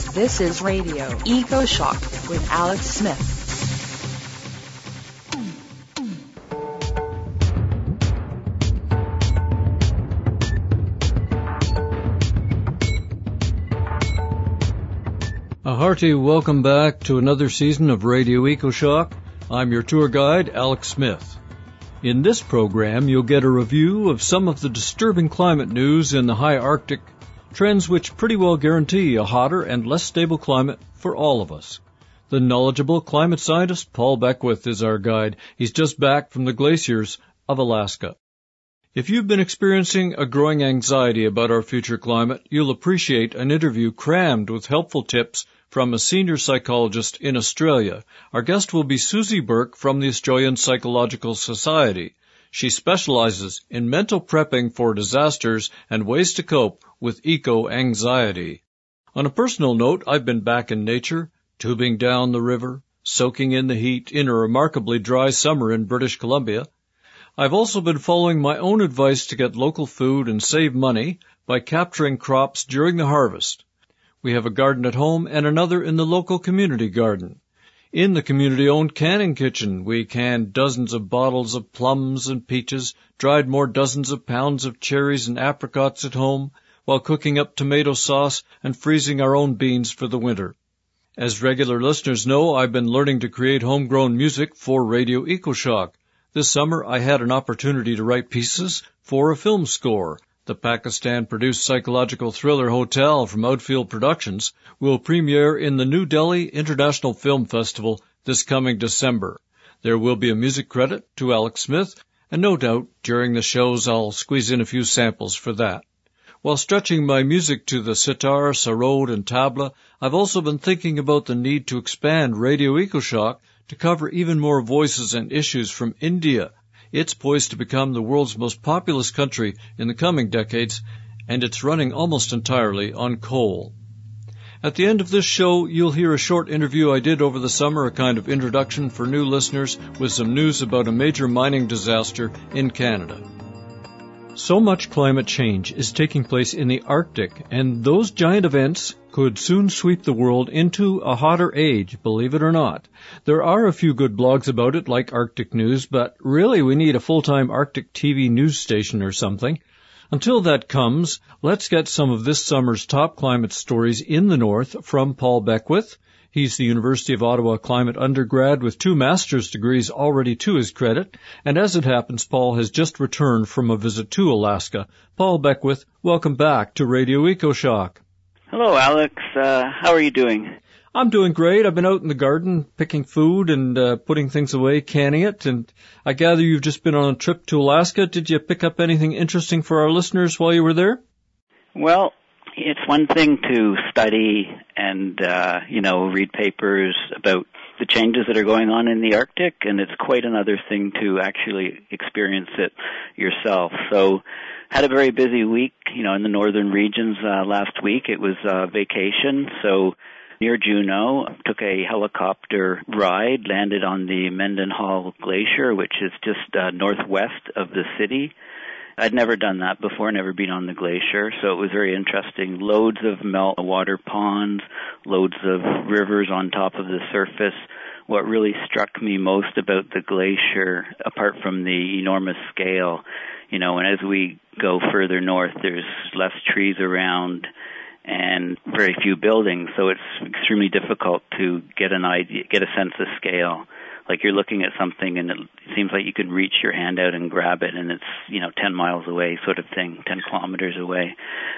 This is Radio Eco Shock with Alex Smith. A hearty welcome back to another season of Radio Eco Shock. I'm your tour guide, Alex Smith. In this program, you'll get a review of some of the disturbing climate news in the high Arctic, trends which pretty well guarantee a hotter and less stable climate for all of us. The knowledgeable climate scientist Paul Beckwith is our guide. He's just back from the glaciers of Alaska. If you've been experiencing a growing anxiety about our future climate, you'll appreciate an interview crammed with helpful tips from a senior psychologist in Australia. Our guest will be Susie Burke from the Australian Psychological Society. She specializes in mental prepping for disasters and ways to cope with eco-anxiety. On a personal note, I've been back in nature, tubing down the river, soaking in the heat in a remarkably dry summer in British Columbia. I've also been following my own advice to get local food and save money by capturing crops during the harvest. We have a garden at home and another in the local community garden. In the community-owned canning kitchen, we canned dozens of bottles of plums and peaches, dried more dozens of pounds of cherries and apricots at home, while cooking up tomato sauce and freezing our own beans for the winter. As regular listeners know, I've been learning to create homegrown music for Radio EcoShock. This summer, I had an opportunity to write pieces for a film score. The Pakistan-produced psychological thriller Hotel from Outfield Productions will premiere in the New Delhi International Film Festival this coming December. There will be a music credit to Alex Smith, and no doubt during the shows I'll squeeze in a few samples for that. While stretching my music to the sitar, sarod, and tabla, I've also been thinking about the need to expand Radio EcoShock to cover even more voices and issues from India. It's poised to become the world's most populous country in the coming decades, and it's running almost entirely on coal. At the end of this show, you'll hear a short interview I did over the summer, a kind of introduction for new listeners with some news about a major mining disaster in Canada. So much climate change is taking place in the Arctic, and those giant events could soon sweep the world into a hotter age, believe it or not. There are a few good blogs about it, like Arctic News, but really we need a full-time Arctic TV news station or something. Until that comes, let's get some of this summer's top climate stories in the north from Paul Beckwith. He's the University of Ottawa climate undergrad with 2 master's degrees already to his credit. And as it happens, Paul has just returned from a visit to Alaska. Paul Beckwith, welcome back to Radio EcoShock. Hello, Alex. How are you doing? I'm doing great. I've been out in the garden picking food and putting things away, canning it. And I gather you've just been on a trip to Alaska. Did you pick up anything interesting for our listeners while you were there? Well, it's one thing to study and, read papers about the changes that are going on in the Arctic, and it's quite another thing to actually experience it yourself. So, had a very busy week, in the northern regions last week. It was vacation, so near Juneau, took a helicopter ride, landed on the Mendenhall Glacier, which is just northwest of the city. I'd never done that before, never been on the glacier, so it was very interesting. Loads of meltwater ponds, loads of rivers on top of the surface. What really struck me most about the glacier, apart from the enormous scale, and as we go further north, there's less trees around and very few buildings, so it's extremely difficult to get a sense of scale. Like you're looking at something and it seems like you could reach your hand out and grab it and it's, 10 miles away sort of thing, 10 kilometers away.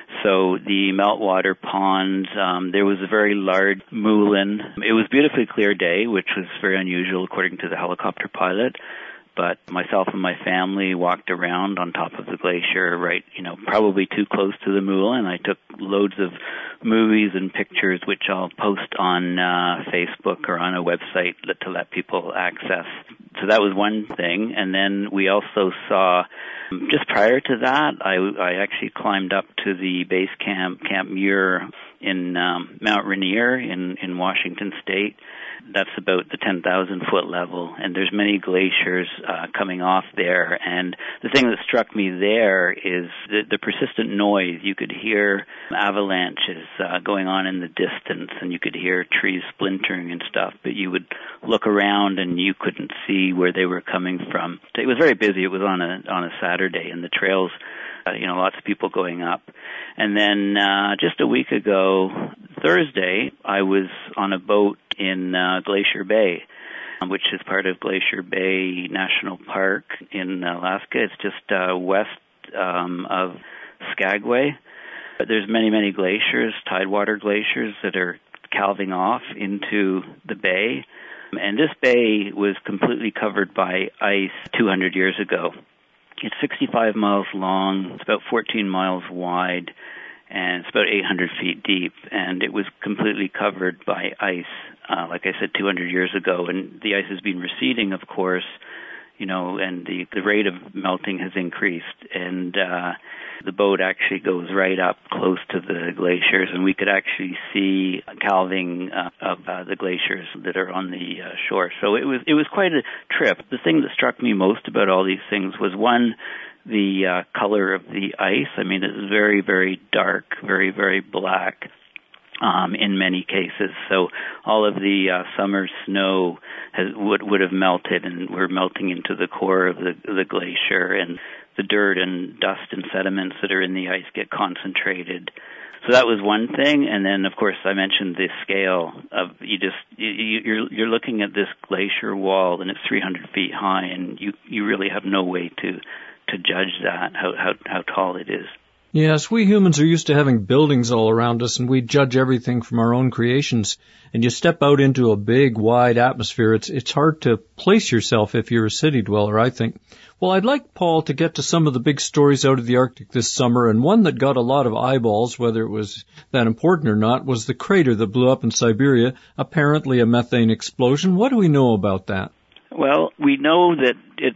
So the meltwater ponds, there was a very large moulin. It was a beautifully clear day, which was very unusual according to the helicopter pilot. But myself and my family walked around on top of the glacier, right, probably too close to the moulin. I took loads of movies and pictures, which I'll post on Facebook or on a website to let people access. So that was one thing. And then we also saw, just prior to that, I actually climbed up to the base camp, Camp Muir in Mount Rainier in Washington State. That's about the 10,000 foot level, and there's many glaciers coming off there. And the thing that struck me there is the persistent noise. You could hear avalanches going on in the distance, and you could hear trees splintering and stuff, but you would look around and you couldn't see where they were coming from. It was very busy. It was on a Saturday, and the trails, lots of people going up. And then just a week ago, Thursday, I was on a boat in Glacier Bay, which is part of Glacier Bay National Park in Alaska. It's just west of Skagway. But there's many, many glaciers, tidewater glaciers, that are calving off into the bay. And this bay was completely covered by ice 200 years ago. It's 65 miles long, it's about 14 miles wide, and it's about 800 feet deep, and it was completely covered by ice, like I said, 200 years ago. And the ice has been receding, of course, and the rate of melting has increased, and the boat actually goes right up close to the glaciers, and we could actually see calving of the glaciers that are on the shore. So it was quite a trip. The thing that struck me most about all these things was, one, the color of the ice. I mean, it's very, very dark, very, very black. In many cases. So all of the summer snow would have melted, and we're melting into the core of the glacier, and the dirt and dust and sediments that are in the ice get concentrated. So that was one thing. And then, of course, I mentioned the scale of you're looking at this glacier wall, and it's 300 feet high, and you really have no way to judge that, how tall it is. Yes, we humans are used to having buildings all around us, and we judge everything from our own creations. And you step out into a big, wide atmosphere, it's hard to place yourself if you're a city dweller, I think. Well, I'd like Paul to get to some of the big stories out of the Arctic this summer, and one that got a lot of eyeballs, whether it was that important or not, was the crater that blew up in Siberia, apparently a methane explosion. What do we know about that? Well, we know that it's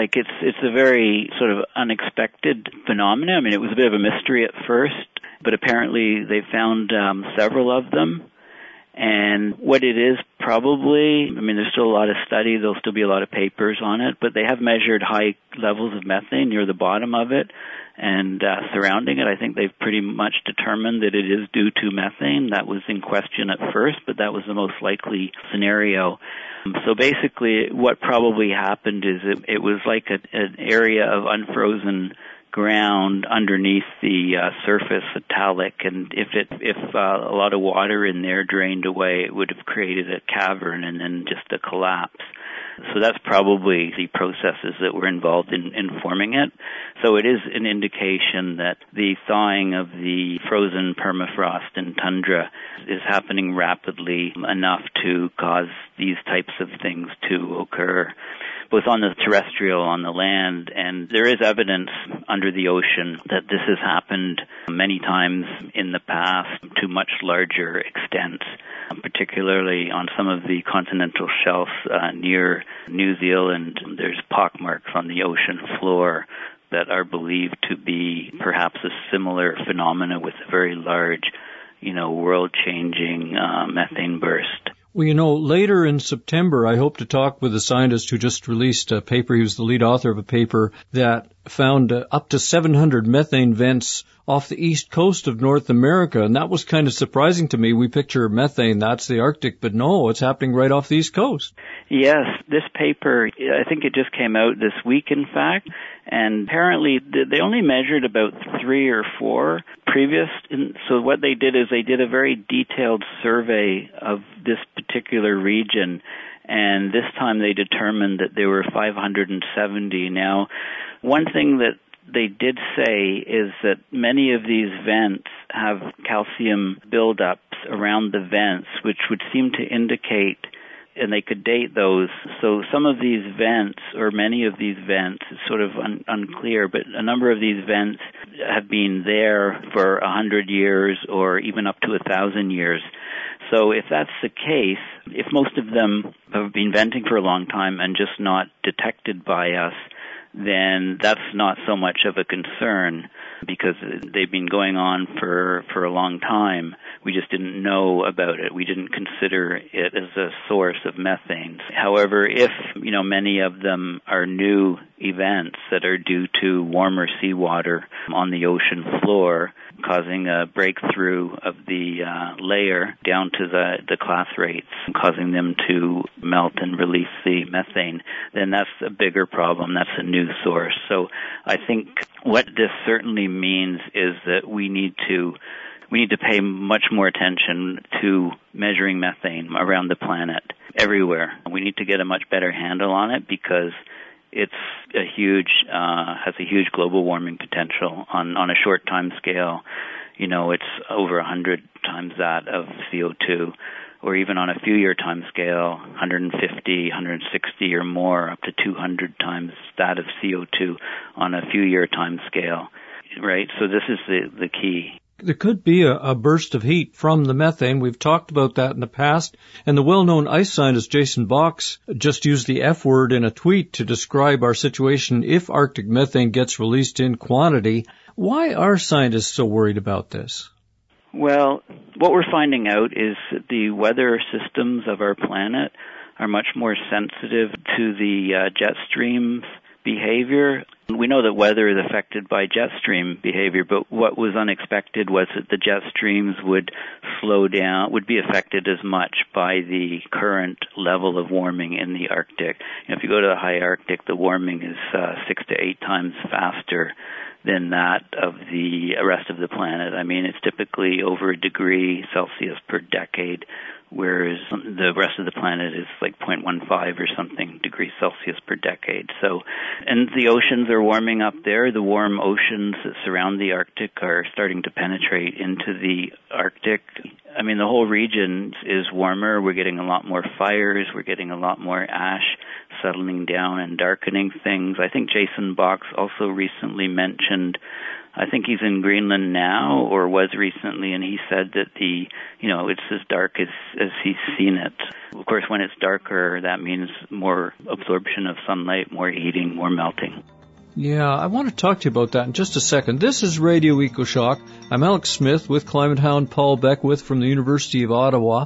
a very sort of unexpected phenomenon. I mean, it was a bit of a mystery at first, but apparently they found several of them. And what it is probably, I mean, there's still a lot of study, there'll still be a lot of papers on it, but they have measured high levels of methane near the bottom of it and surrounding it. I think they've pretty much determined that it is due to methane. That was in question at first, but that was the most likely scenario. So basically what probably happened is it was like an area of unfrozen ground underneath the surface, metallic, and if a lot of water in there drained away, it would have created a cavern and then just a collapse. So that's probably the processes that were involved in forming it. So it is an indication that the thawing of the frozen permafrost and tundra is happening rapidly enough to cause these types of things to occur, both on the terrestrial, on the land, and there is evidence under the ocean that this has happened many times in the past to much larger extents, particularly on some of the continental shelves near New Zealand. There's pockmarks on the ocean floor that are believed to be perhaps a similar phenomena with a very large, world-changing methane burst. Well, later in September, I hope to talk with a scientist who just released a paper. He was the lead author of a paper that found up to 700 methane vents off the east coast of North America, and that was kind of surprising to me. We picture methane, that's the Arctic, but no, it's happening right off the east coast. Yes, this paper, I think it just came out this week, in fact, and apparently they only measured about 3 or 4 previous, so what they did is they did a very detailed survey of this particular region, and this time they determined that there were 570. Now, one thing that they did say is that many of these vents have calcium buildups around the vents, which would seem to indicate, and they could date those. So some of these vents, or many of these vents, is sort of unclear, but a number of these vents have been there for 100 years or even up to 1,000 years. So if that's the case, if most of them have been venting for a long time and just not detected by us, then that's not so much of a concern because they've been going on for a long time. We just didn't know about it. We didn't consider it as a source of methane. However, if, many of them are new events that are due to warmer seawater on the ocean floor, causing a breakthrough of the layer down to the clathrates, causing them to melt and release the methane, then that's a bigger problem. That's a new source. So I think what this certainly means is that we need to pay much more attention to measuring methane around the planet, everywhere. We need to get a much better handle on it because it's has a huge global warming potential on a short time scale. It's over 100 times that of CO2, or even on a few year time scale, 150, 160 or more, up to 200 times that of CO2 on a few year time scale, right? So this is the key. There could be a burst of heat from the methane. We've talked about that in the past. And the well-known ice scientist Jason Box just used the F word in a tweet to describe our situation if Arctic methane gets released in quantity. Why are scientists so worried about this? Well, what we're finding out is that the weather systems of our planet are much more sensitive to the jet streams behavior. We know that weather is affected by jet stream behavior, but what was unexpected was that the jet streams would be affected as much by the current level of warming in the Arctic. If you go to the high Arctic, the warming is 6 to 8 times faster than that of the rest of the planet. I mean, it's typically over a degree Celsius per decade, whereas the rest of the planet is like 0.15 or something degrees Celsius per decade. So, and the oceans are warming up there. The warm oceans that surround the Arctic are starting to penetrate into the Arctic. I mean, the whole region is warmer. We're getting a lot more fires. We're getting a lot more ash settling down and darkening things. I think Jason Box also recently mentioned, I think he's in Greenland now, or was recently, and he said that it's as dark as he's seen it. Of course, when it's darker, that means more absorption of sunlight, more heating, more melting. Yeah, I want to talk to you about that in just a second. This is Radio EcoShock. I'm Alex Smith with climate hound Paul Beckwith from the University of Ottawa.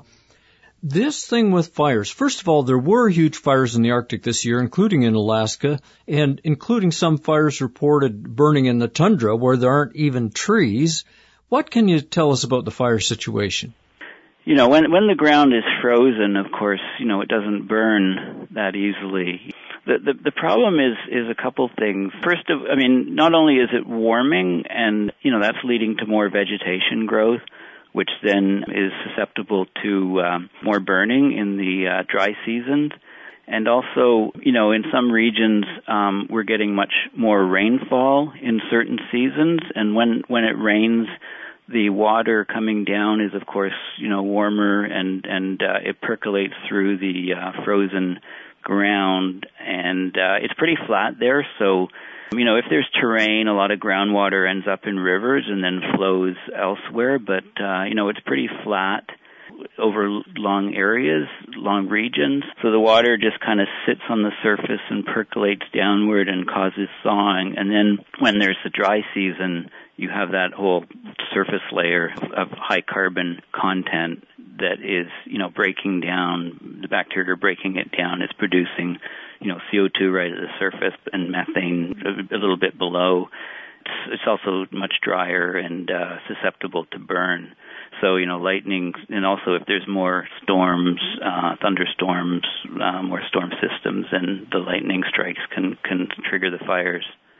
This thing with fires, first of all, there were huge fires in the Arctic this year, including in Alaska, and including some fires reported burning in the tundra where there aren't even trees. What can you tell us about the fire situation? When the ground is frozen, of course, it doesn't burn that easily. The problem is a couple things. First, not only is it warming, and, that's leading to more vegetation growth, which then is susceptible to more burning in the dry seasons. And also, in some regions, we're getting much more rainfall in certain seasons, and when it rains, the water coming down is, of course, warmer, and it percolates through the frozen ground, and it's pretty flat there, so if there's terrain, a lot of groundwater ends up in rivers and then flows elsewhere, but it's pretty flat over long areas, long regions, so the water just kind of sits on the surface and percolates downward and causes thawing, and then when there's the dry season, you have that whole surface layer of high carbon content that is, breaking down, the bacteria are breaking it down, it's producing, CO2 right at the surface and methane a little bit below. It's also much drier and susceptible to burn. So, lightning, and also if there's more storms, thunderstorms, more storm systems, then the lightning strikes can trigger the fires.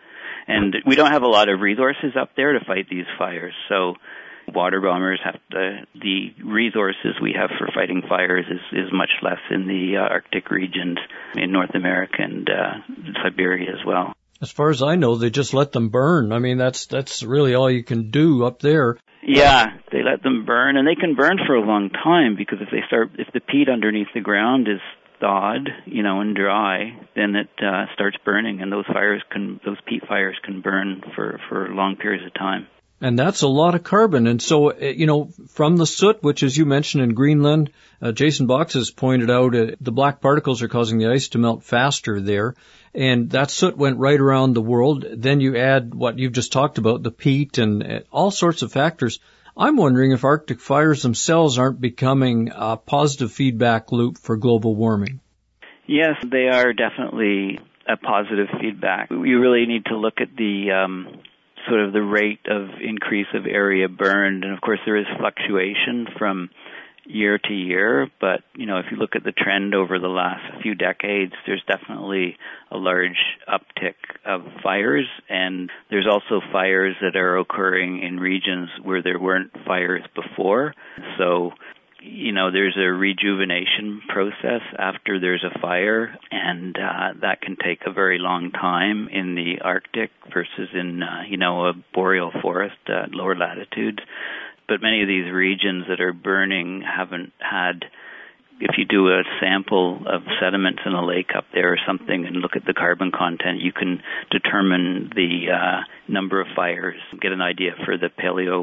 And we don't have a lot of resources up there to fight these fires, so water bombers have the resources we have for fighting fires is much less in the Arctic regions in North America and Siberia as well. As far as I know, they just let them burn. I mean, that's really all you can do up there. Yeah, they let them burn, and they can burn for a long time because if the peat underneath the ground is thawed, and dry, then it starts burning, and those peat fires can burn for long periods of time. And that's a lot of carbon. And so, from the soot, which as you mentioned in Greenland, Jason Box has pointed out the black particles are causing the ice to melt faster there. And that soot went right around the world. Then you add what you've just talked about, the peat and all sorts of factors. I'm wondering if Arctic fires themselves aren't becoming a positive feedback loop for global warming. Yes, they are definitely a positive feedback. You really need to look at the sort of the rate of increase of area burned, and of course there is fluctuation from year to year, but if you look at the trend over the last few decades, there's definitely a large uptick of fires, and there's also fires that are occurring in regions where there weren't fires before. So there's a rejuvenation process after there's a fire, and that can take a very long time in the Arctic versus in, a boreal forest at lower latitudes. But many of these regions that are burning haven't had, if you do a sample of sediments in a lake up there or something and look at the carbon content, you can determine the number of fires, get an idea for the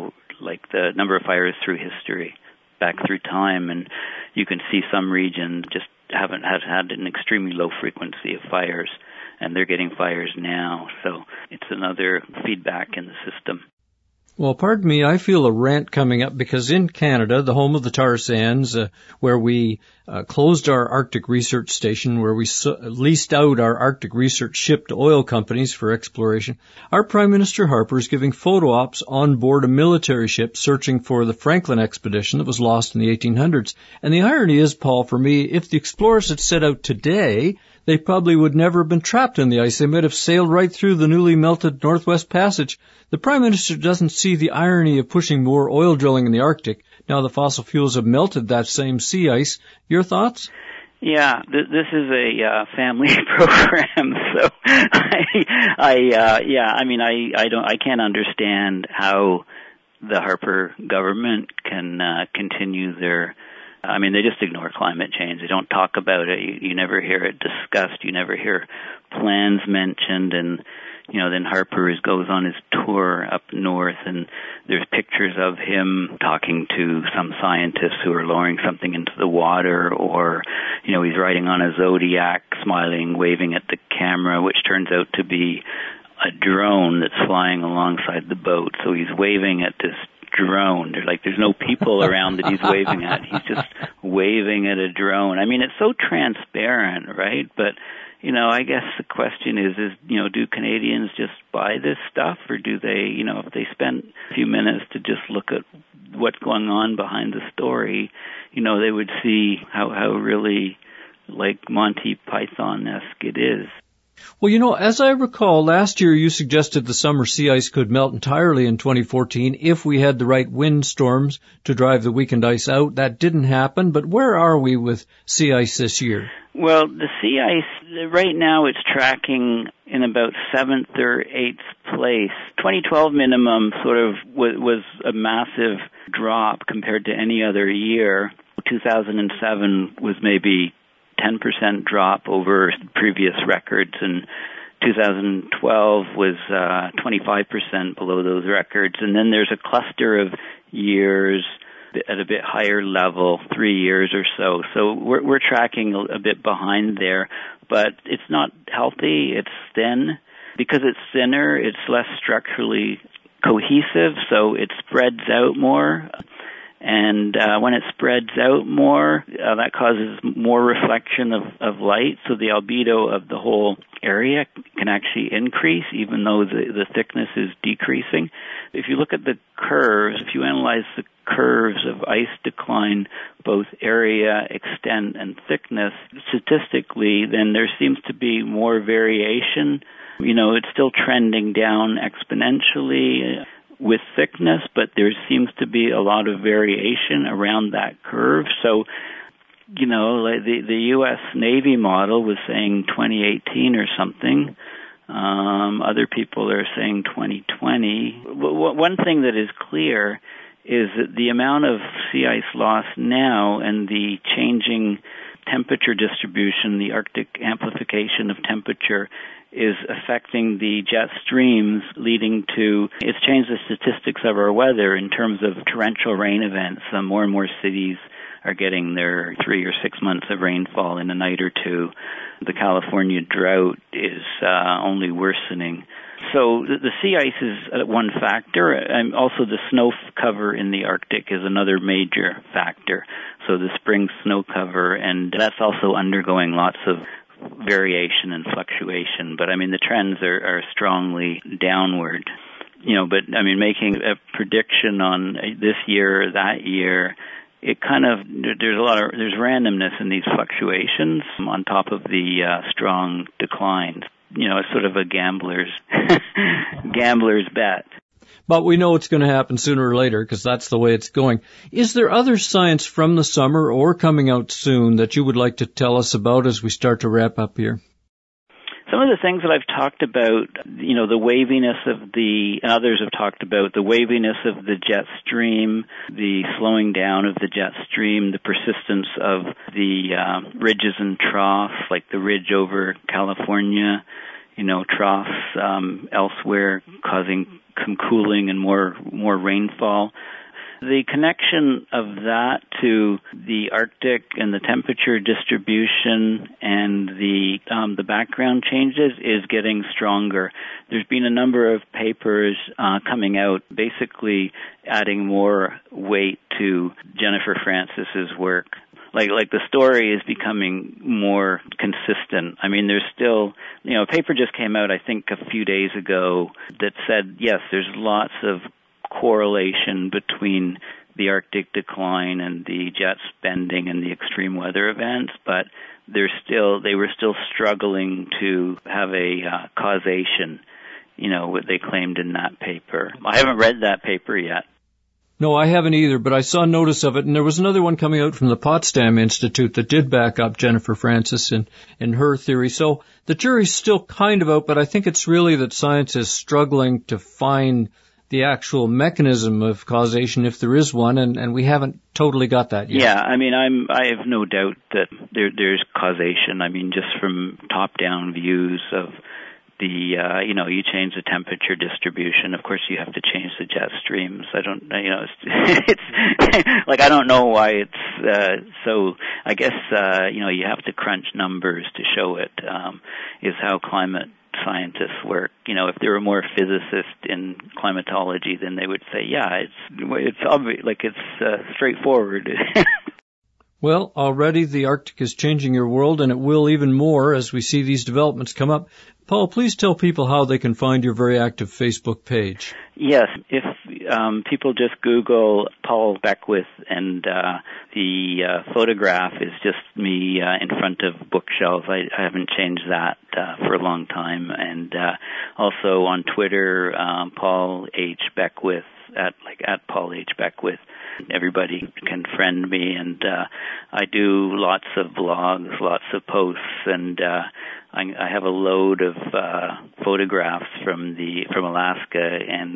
the number of fires through history, back through time, and you can see some regions just haven't had an extremely low frequency of fires, and they're getting fires now. So it's another feedback in the system. Well, pardon me, I feel a rant coming up because in Canada, the home of the tar sands, where we closed our Arctic research station, where we leased out our Arctic research ship to oil companies for exploration, our Prime Minister Harper is giving photo ops on board a military ship searching for the Franklin expedition that was lost in the 1800s. And the irony is, Paul, for me, if the explorers had set out today, they probably would never have been trapped in the ice. They might have sailed right through the newly melted Northwest Passage. The Prime Minister doesn't see the irony of pushing more oil drilling in the Arctic. Now the fossil fuels have melted that same sea ice. Your thoughts? Yeah, this is a family program, so I can't understand how the Harper government can continue their. They just ignore climate change. They don't talk about it. You never hear it discussed. You never hear plans mentioned. And, then Harper goes on his tour up north, and there's pictures of him talking to some scientists who are lowering something into the water, or, he's riding on a Zodiac, smiling, waving at the camera, which turns out to be a drone that's flying alongside the boat. So he's waving at this drone. There's no people around that he's waving at. He's just waving at a drone. It's so transparent, right? But, I guess the question is, do Canadians just buy this stuff, or do they, if they spent a few minutes to just look at what's going on behind the story, they would see how really like Monty Python-esque it is. Well, as I recall, last year you suggested the summer sea ice could melt entirely in 2014 if we had the right wind storms to drive the weakened ice out. That didn't happen, but where are we with sea ice this year? Well, the sea ice, right now it's tracking in about 7th or 8th place. 2012 minimum sort of was a massive drop compared to any other year. 2007 was maybe 10% drop over previous records, and 2012 was 25% below those records. And then there's a cluster of years at a bit higher level, 3 years or so. So we're tracking a bit behind there, but it's not healthy. It's thin. Because it's thinner, it's less structurally cohesive, so it spreads out more. And when it spreads out more, that causes more reflection of light, so the albedo of the whole area can actually increase, even though the thickness is decreasing. If you look at the curves, if you analyze the curves of ice decline, both area, extent, and thickness, statistically, then there seems to be more variation. It's still trending down exponentially with thickness, but there seems to be a lot of variation around that curve. So, the U.S. Navy model was saying 2018 or something. Other people are saying 2020. One thing that is clear is that the amount of sea ice loss now and the changing temperature distribution, the Arctic amplification of temperature, is affecting the jet streams, leading to, it's changed the statistics of our weather in terms of torrential rain events. More and more cities are getting their 3 or 6 months of rainfall in a night or two. The California drought is only worsening. So the sea ice is one factor, and also the snow cover in the Arctic is another major factor. So the spring snow cover, and that's also undergoing lots of variation and fluctuation. But I mean, the trends are strongly downward. But I mean, making a prediction on this year or that year, it kind of, there's randomness in these fluctuations on top of the strong declines. It's sort of a gambler's bet. But we know it's going to happen sooner or later because that's the way it's going. Is there other science from the summer or coming out soon that you would like to tell us about as we start to wrap up here? Some of the things that I've talked about, the waviness of and others have talked about the waviness of the jet stream, the slowing down of the jet stream, the persistence of the ridges and troughs, like the ridge over California, troughs elsewhere causing some cooling and more rainfall. The connection of that to the Arctic and the temperature distribution and the background changes is getting stronger. There's been a number of papers coming out basically adding more weight to Jennifer Francis's work. Like the story is becoming more consistent. I mean, there's still, a paper just came out, I think, a few days ago that said, yes, there's lots of correlation between the Arctic decline and the jet bending and the extreme weather events, but they were still struggling to have a causation, what they claimed in that paper. I haven't read that paper yet. No, I haven't either, but I saw notice of it, and there was another one coming out from the Potsdam Institute that did back up Jennifer Francis in her theory. So the jury's still kind of out, but I think it's really that science is struggling to find the actual mechanism of causation, if there is one, and we haven't totally got that yet. Yeah, I mean, I have no doubt that there's causation. I mean, just from top-down views of the, you change the temperature distribution. Of course, you have to change the jet streams. I don't, it's like, I don't know why it's, so I guess, you have to crunch numbers to show it, is how climate scientists work. If there were more physicists in climatology, then they would say, yeah, it's obvious, like it's straightforward. Well, already the Arctic is changing your world, and it will even more as we see these developments come up. Paul, please tell people how they can find your very active Facebook page. Yes, if people just Google Paul Beckwith, and the photograph is just me in front of bookshelves. I haven't changed that for a long time. And also on Twitter, Paul H. Beckwith, at Paul H. Beckwith. Everybody can friend me, and I do lots of blogs, lots of posts, and I have a load of photographs from Alaska and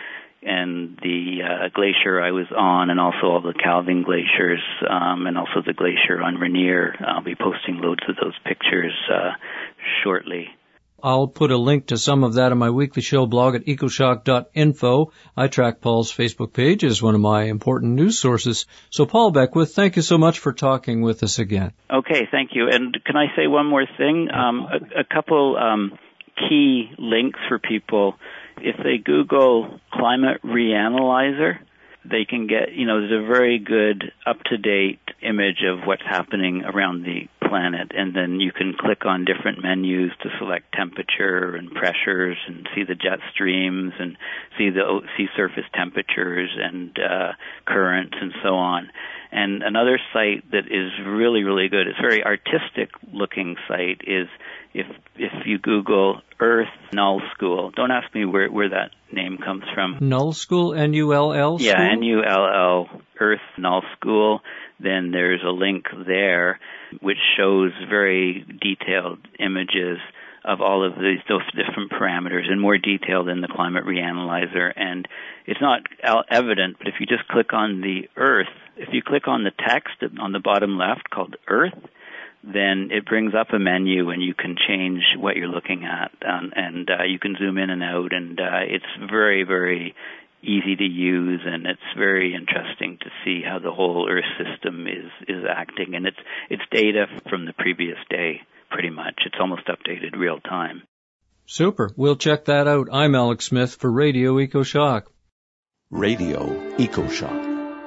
the glacier I was on, and also all the Calvin glaciers, and also the glacier on Rainier. I'll be posting loads of those pictures shortly. I'll put a link to some of that on my weekly show blog at ecoshock.info. I track Paul's Facebook page as one of my important news sources. So, Paul Beckwith, thank you so much for talking with us again. Okay, thank you. And can I say one more thing? A couple key links for people. If they Google Climate Reanalyzer, they can get, there's a very good up-to-date image of what's happening around the planet, and then you can click on different menus to select temperature and pressures and see the jet streams and see the sea surface temperatures and currents and so on. And another site that is really, really good, it's a very artistic-looking site, is if you Google Earth Null School. Don't ask me where that name comes from. Null School, N-U-L-L School? Yeah, N-U-L-L, Earth Null School. Then there's a link there which shows very detailed images of all of those different parameters in more detail than the Climate Reanalyzer. And it's not evident, but if you just click on the Earth, if you click on the text on the bottom left called Earth, then it brings up a menu and you can change what you're looking at, and you can zoom in and out, and it's very, very easy to use, and it's very interesting to see how the whole Earth system is acting, and it's data from the previous day, pretty much. It's almost updated real time. Super. We'll check that out. I'm Alex Smith for Radio EcoShock. Radio EcoShock.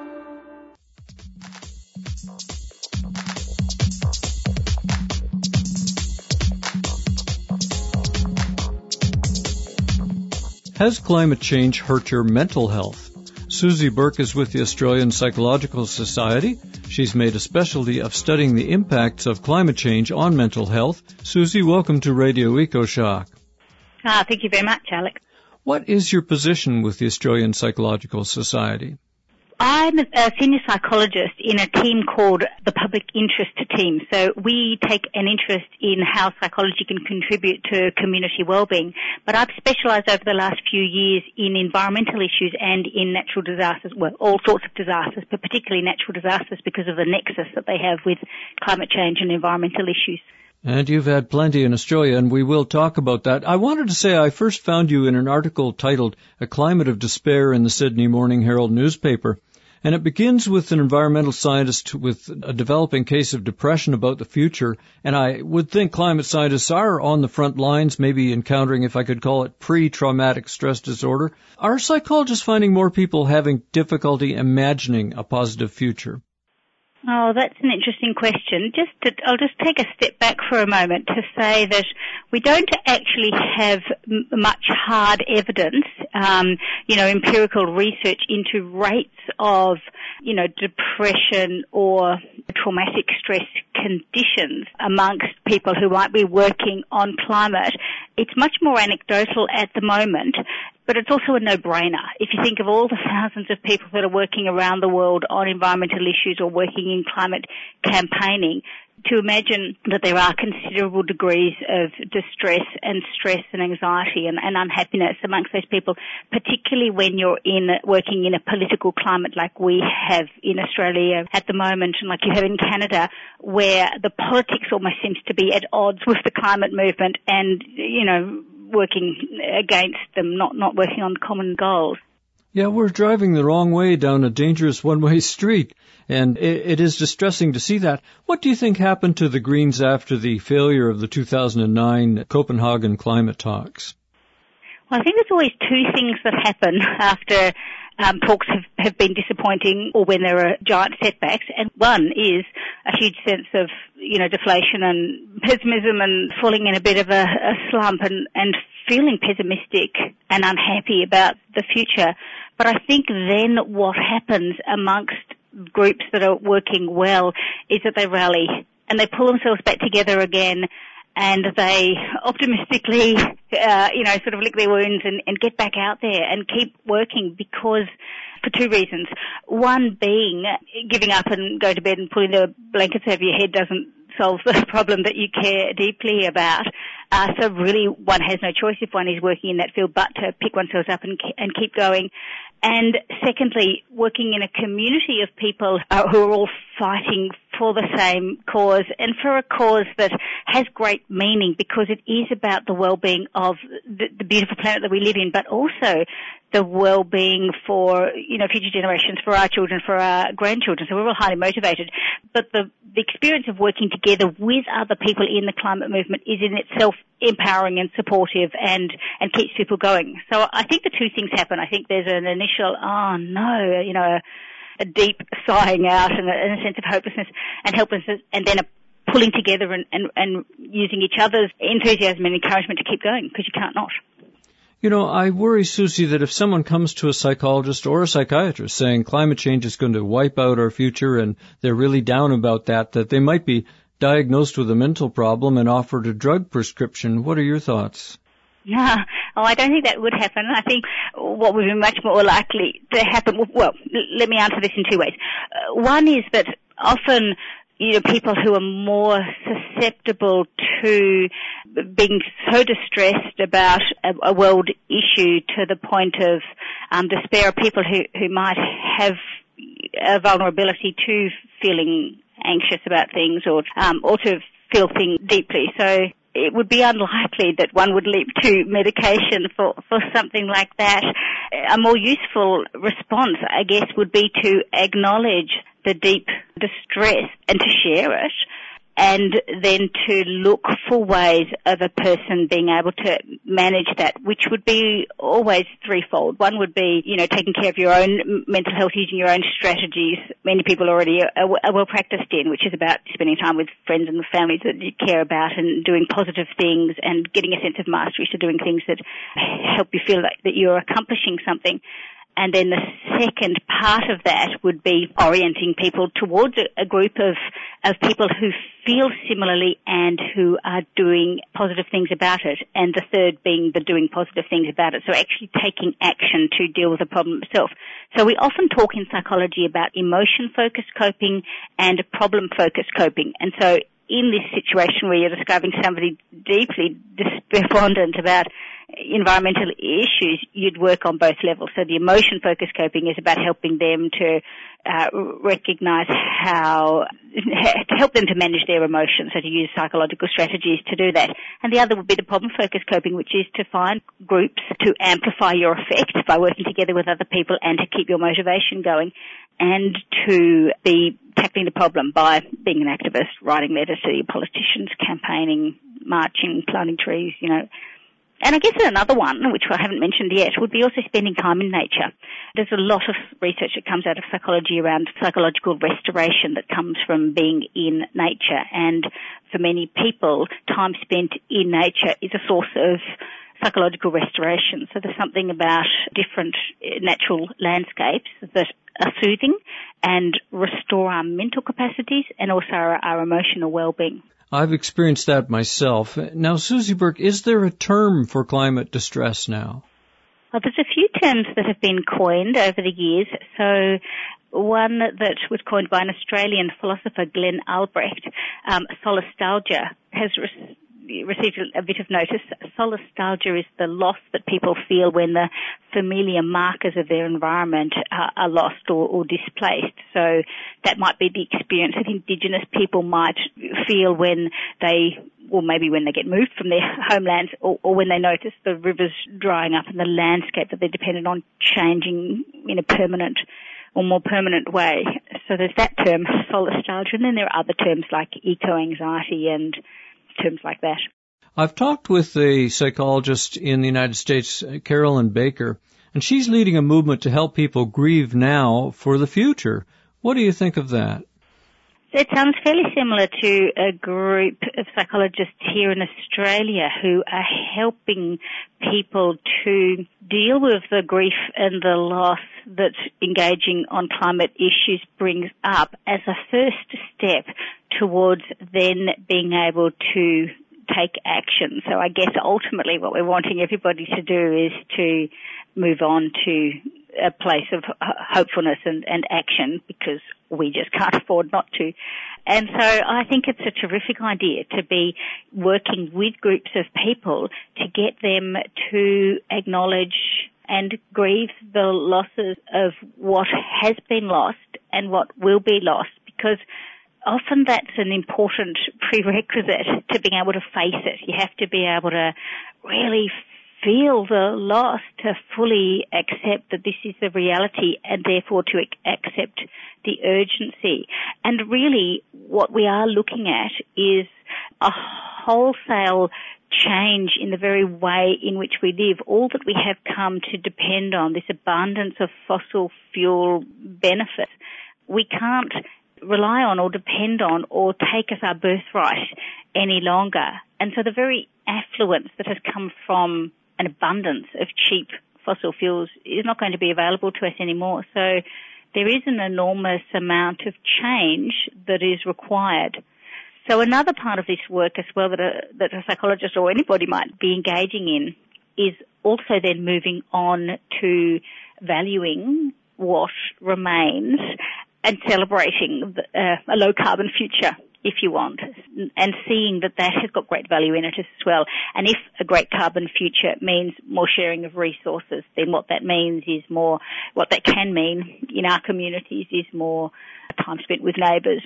Has climate change hurt your mental health? Susie Burke is with the Australian Psychological Society. She's made a specialty of studying the impacts of climate change on mental health. Susie, welcome to Radio EcoShock. Thank you very much, Alex. What is your position with the Australian Psychological Society? I'm a senior psychologist in a team called the Public Interest Team. So we take an interest in how psychology can contribute to community well-being. But I've specialised over the last few years in environmental issues and in natural disasters, well, all sorts of disasters, but particularly natural disasters because of the nexus that they have with climate change and environmental issues. And you've had plenty in Australia, and we will talk about that. I wanted to say I first found you in an article titled A Climate of Despair in the Sydney Morning Herald newspaper. And it begins with an environmental scientist with a developing case of depression about the future. And I would think climate scientists are on the front lines, maybe encountering, if I could call it, pre-traumatic stress disorder. Are psychologists finding more people having difficulty imagining a positive future? Oh, that's an interesting question. I'll just take a step back for a moment to say that we don't actually have much hard evidence, empirical research into rates of, depression or traumatic stress conditions amongst people who might be working on climate. It's much more anecdotal at the moment, but it's also a no-brainer. If you think of all the thousands of people that are working around the world on environmental issues or working in climate campaigning, to imagine that there are considerable degrees of distress and stress and anxiety and unhappiness amongst those people, particularly when you're working in a political climate like we have in Australia at the moment and like you have in Canada, where the politics almost seems to be at odds with the climate movement and, working against them, not working on common goals. Yeah, we're driving the wrong way down a dangerous one-way street, and it is distressing to see that. What do you think happened to the Greens after the failure of the 2009 Copenhagen climate talks? Well, I think there's always two things that happen after talks have been disappointing or when there are giant setbacks, and one is a huge sense of, deflation and pessimism and falling in a bit of a slump and feeling pessimistic and unhappy about the future. But I think then what happens amongst groups that are working well is that they rally and they pull themselves back together again and they optimistically, sort of lick their wounds and get back out there and keep working because for two reasons. One being giving up and go to bed and pulling the blankets over your head doesn't solve the problem that you care deeply about. So really one has no choice if one is working in that field but to pick oneself up and keep going. And secondly, working in a community of people who are all fighting for the same cause and for a cause that has great meaning because it is about the well-being of the beautiful planet that we live in, but also the well-being for, future generations, for our children, for our grandchildren. So we're all highly motivated. But the experience of working together with other people in the climate movement is in itself empowering and supportive and keeps people going. So I think the two things happen. I think there's an initial, a deep sighing out and a sense of hopelessness and helplessness, and then a pulling together and using each other's enthusiasm and encouragement to keep going because you can't not. I worry, Susie, that if someone comes to a psychologist or a psychiatrist saying climate change is going to wipe out our future and they're really down about that they might be diagnosed with a mental problem and offered a drug prescription. What are your thoughts? Yeah, I don't think that would happen. I think what would be much more likely to happen, well, let me answer this in two ways. One is that often, people who are more susceptible to being so distressed about a world issue to the point of despair are people who might have a vulnerability to feeling anxious about things or to feel things deeply. So it would be unlikely that one would leap to medication for something like that. A more useful response, I guess, would be to acknowledge the deep distress and to share it, and then to look for ways of a person being able to manage that, which would be always threefold. One would be, taking care of your own mental health using your own strategies. Many people already are well practiced in, which is about spending time with friends and families that you care about and doing positive things and getting a sense of mastery, so doing things that help you feel like that you're accomplishing something. And then the second part of that would be orienting people towards a group of people who feel similarly and who are doing positive things about it. And the third being the doing positive things about it. So actually taking action to deal with the problem itself. So we often talk in psychology about emotion-focused coping and problem-focused coping. And so in this situation where you're describing somebody deeply despondent about environmental issues, you'd work on both levels. So the emotion-focused coping is about helping them to recognize to help them to manage their emotions, so to use psychological strategies to do that. And the other would be the problem-focused coping, which is to find groups to amplify your effect by working together with other people and to keep your motivation going, and to be tackling the problem by being an activist, writing letters to your politicians, campaigning, marching, planting trees, And I guess another one, which I haven't mentioned yet, would be also spending time in nature. There's a lot of research that comes out of psychology around psychological restoration that comes from being in nature. And for many people, time spent in nature is a source of psychological restoration. So there's something about different natural landscapes that are soothing and restore our mental capacities and also our emotional well-being. I've experienced that myself. Now, Susie Burke, is there a term for climate distress now? Well, there's a few terms that have been coined over the years. So one that was coined by an Australian philosopher, Glenn Albrecht, solastalgia, has received a bit of notice. Solastalgia is the loss that people feel when the familiar markers of their environment are lost or displaced. So that might be the experience that Indigenous people might feel when maybe when they get moved from their homelands, or when they notice the rivers drying up and the landscape that they're dependent on changing in a permanent or more permanent way. So there's that term, solastalgia, and then there are other terms like eco-anxiety and terms like that. I've talked with a psychologist in the United States, Carolyn Baker, and she's leading a movement to help people grieve now for the future. What do you think of that? It sounds fairly similar to a group of psychologists here in Australia who are helping people to deal with the grief and the loss that engaging on climate issues brings up as a first step towards then being able to take action. So I guess ultimately what we're wanting everybody to do is to move on to a place of hopefulness and action, because we just can't afford not to. And so I think it's a terrific idea to be working with groups of people to get them to acknowledge and grieve the losses of what has been lost and what will be lost, because often that's an important prerequisite to being able to face it. You have to be able to really feel the loss to fully accept that this is the reality and therefore to accept the urgency. And really what we are looking at is a wholesale change in the very way in which we live. All that we have come to depend on, this abundance of fossil fuel benefits, we can't rely on or depend on or take as our birthright any longer. And so the very affluence that has come from an abundance of cheap fossil fuels is not going to be available to us anymore. So there is an enormous amount of change that is required. So another part of this work as well that a psychologist or anybody might be engaging in is also then moving on to valuing what remains and celebrating a low-carbon future, if you want, and seeing that that has got great value in it as well. And if a great carbon future means more sharing of resources, then what that means is what that can mean in our communities is more time spent with neighbours, more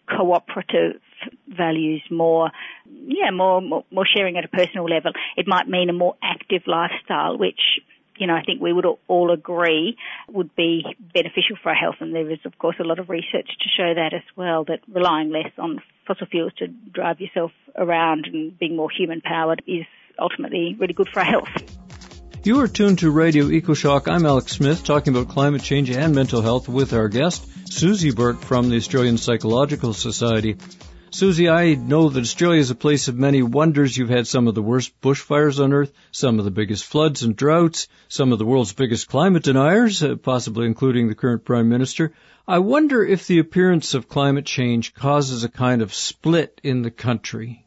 cooperative values, more sharing at a personal level. It might mean a more active lifestyle, which, I think we would all agree would be beneficial for our health. And there is, of course, a lot of research to show that as well, that relying less on fossil fuels to drive yourself around and being more human-powered is ultimately really good for our health. You are tuned to Radio EcoShock. I'm Alex Smith, talking about climate change and mental health with our guest, Susie Burke from the Australian Psychological Society. Susie, I know that Australia is a place of many wonders. You've had some of the worst bushfires on Earth, some of the biggest floods and droughts, some of the world's biggest climate deniers, possibly including the current Prime Minister. I wonder if the appearance of climate change causes a kind of split in the country.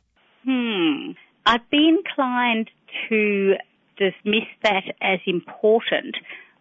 I'd be inclined to dismiss that as important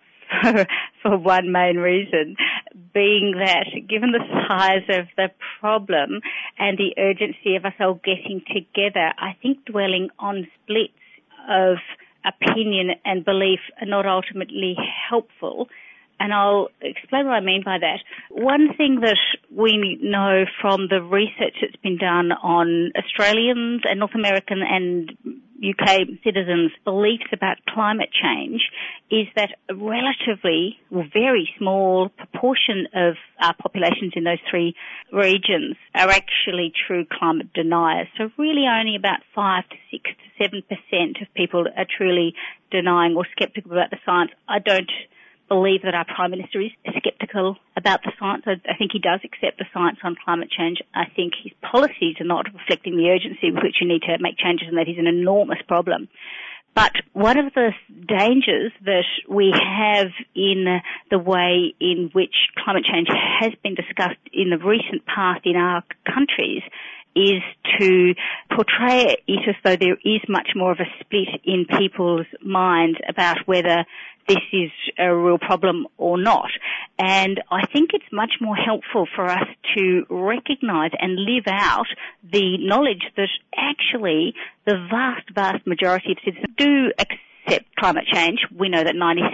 for one main reason, being that given the size of the problem and the urgency of us all getting together, I think dwelling on splits of opinion and belief are not ultimately helpful. And I'll explain what I mean by that. One thing that we know from the research that's been done on Australians and North American and UK citizens' beliefs about climate change is that a relatively, very small proportion of our populations in those three regions are actually true climate deniers. So really only about 5 to 6 to 7% of people are truly denying or sceptical about the science. I don't believe that our Prime Minister is sceptical about the science. I think he does accept the science on climate change. I think his policies are not reflecting the urgency with which you need to make changes, and that is an enormous problem. But one of the dangers that we have in the way in which climate change has been discussed in the recent past in our countries is to portray it as though there is much more of a split in people's minds about whether this is a real problem or not. And I think it's much more helpful for us to recognise and live out the knowledge that actually the vast majority of citizens do accept climate change. We know that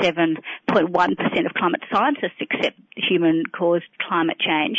97.1% of climate scientists accept human-caused climate change.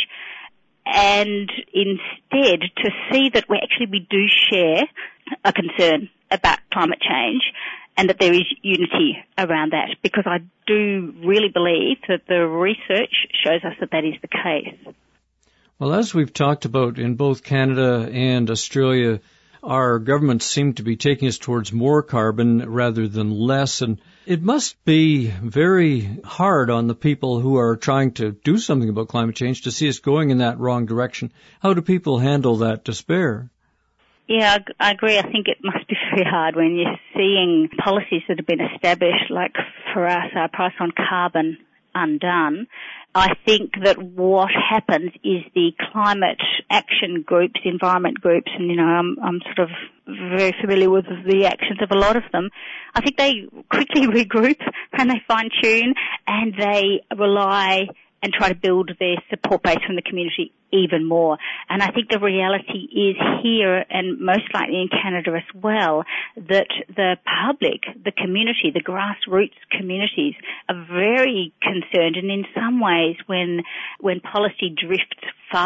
And instead to see that we do share a concern about climate change and that there is unity around that, because I do really believe that the research shows us that that is the case. Well, as we've talked about in both Canada and Australia, our governments seem to be taking us towards more carbon rather than less, and it must be very hard on the people who are trying to do something about climate change to see us going in that wrong direction. How do people handle that despair? Yeah, I agree. I think it must be very hard when you're seeing policies that have been established, like for us, our price on carbon undone. I think that what happens is the climate action groups, environment groups, and I'm sort of very familiar with the actions of a lot of them. I think they quickly regroup and they fine tune and they rely and try to build their support base from the community even more. And I think the reality is here, and most likely in Canada as well, that the public, the community, the grassroots communities are very concerned, and in some ways when policy drifts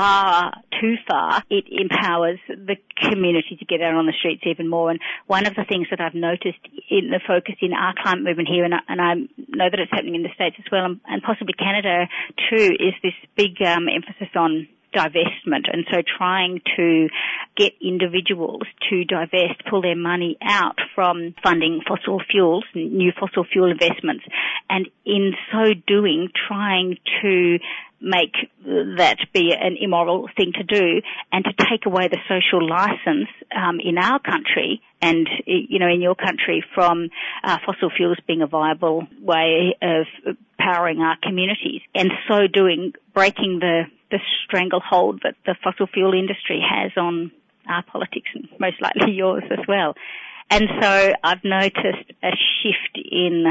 too far, it empowers the community to get out on the streets even more. And one of the things that I've noticed in the focus in our climate movement here, and I know that it's happening in the States as well, and possibly Canada too, is this big emphasis on divestment, and so trying to get individuals to divest, pull their money out from funding fossil fuels, new fossil fuel investments, and in so doing trying to make that be an immoral thing to do, and to take away the social license in our country and, in your country from fossil fuels being a viable way of powering our communities, and so doing breaking the stranglehold that the fossil fuel industry has on our politics, and most likely yours as well. And so I've noticed a shift in,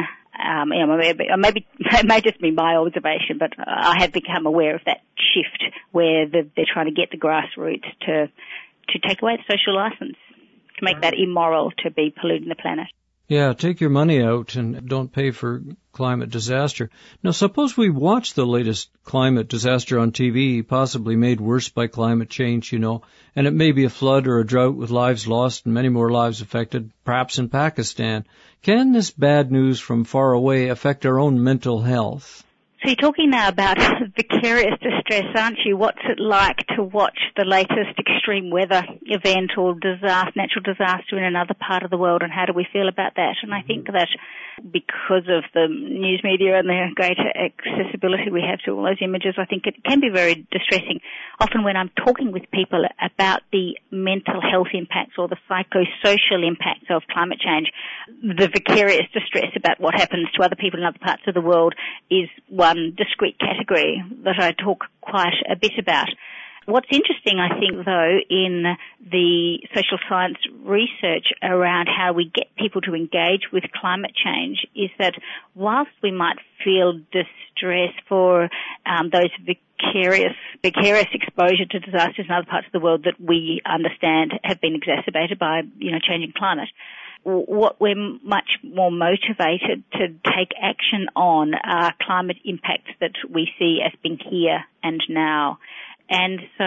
maybe it may just be my observation, but I have become aware of that shift where they're trying to get the grassroots to take away the social license, to make that immoral to be polluting the planet. Yeah, take your money out and don't pay for climate disaster. Now, suppose we watch the latest climate disaster on TV, possibly made worse by climate change, and it may be a flood or a drought with lives lost and many more lives affected, perhaps in Pakistan. Can this bad news from far away affect our own mental health? So you're talking now about vicarious distress, aren't you? What's it like to watch the latest extreme weather event or natural disaster in another part of the world, and how do we feel about that? And I think that because of the news media and the greater accessibility we have to all those images, I think it can be very distressing. Often when I'm talking with people about the mental health impacts or the psychosocial impacts of climate change, the vicarious distress about what happens to other people in other parts of the world is one discrete category that I talk quite a bit about. What's interesting, I think, though, in the social science research around how we get people to engage with climate change is that whilst we might feel distress for those vicarious exposure to disasters in other parts of the world that we understand have been exacerbated by, changing climate, what we're much more motivated to take action on are climate impacts that we see as being here and now. And so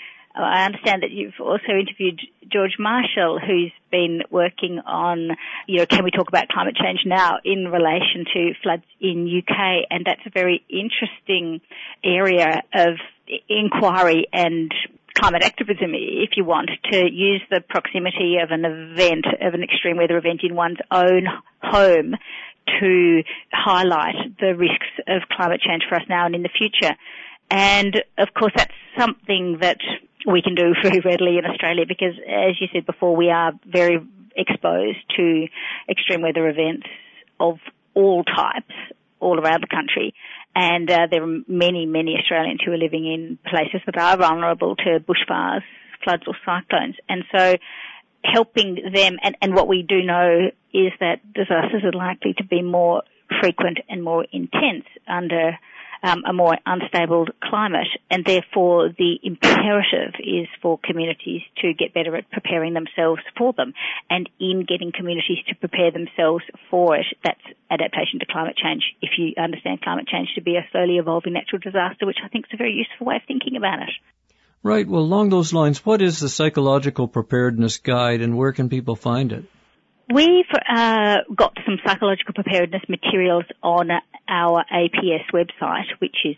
I understand that you've also interviewed George Marshall, who's been working on, can we talk about climate change now in relation to floods in UK? And that's a very interesting area of inquiry and climate activism, if you want, to use the proximity of an event, of an extreme weather event in one's own home to highlight the risks of climate change for us now and in the future. And, of course, that's something that we can do very readily in Australia because, as you said before, we are very exposed to extreme weather events of all types all around the country. And there are many, many Australians who are living in places that are vulnerable to bushfires, floods or cyclones. And so helping them, and what we do know is that disasters are likely to be more frequent and more intense under a more unstable climate, and therefore the imperative is for communities to get better at preparing themselves for them. And in getting communities to prepare themselves for it, that's adaptation to climate change, if you understand climate change to be a slowly evolving natural disaster, which I think is a very useful way of thinking about it. Right. Well, along those lines, what is the Psychological Preparedness Guide and where can people find it? We've got some psychological preparedness materials on our APS website, which is